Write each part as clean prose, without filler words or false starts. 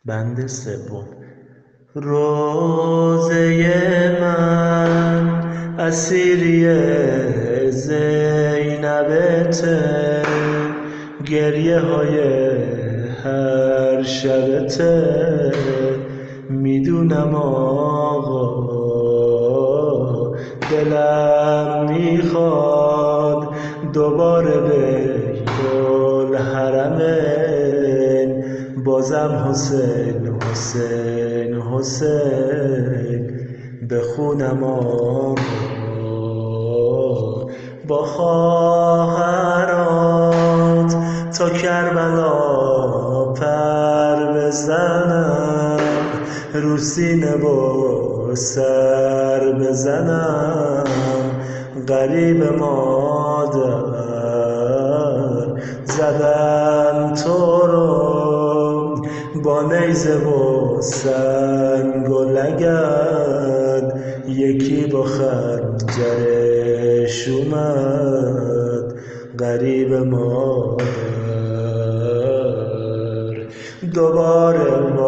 بند سوم. روزه من اسیری زینبته، گریه های هر شبته. میدونم آقا دلم میخواد دوباره بیت الحرمین، بازم حسین حسین حسین بخونم آقا. با خواهرات تا کربلا پر بزنم، رو سینه با سر بزنم. غریب مادر زدن تو رو با نیزه و سنگ و لگد، یکی با خنجرش اومد غریب مادر. دوباره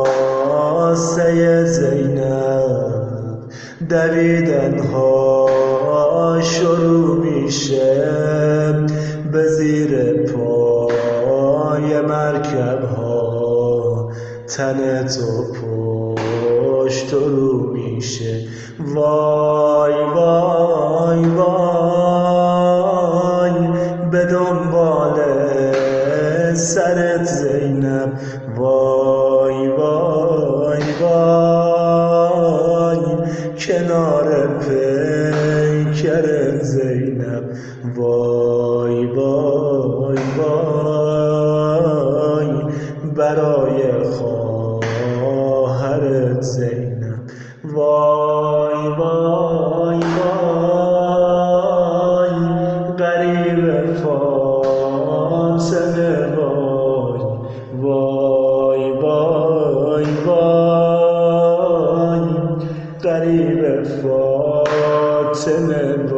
واسه زینب دریدن ها شروع میشه، به زیر پای مرکب ها تن تو پشت رو میشه. وای وای وای به دنبال سرت زینب، وای وای وای کنار پیکرت زینب، وای وای وای برای خواهرت زینب، وای وای وای غریب فاطمه، وای وای وای وای غریب فاطمه.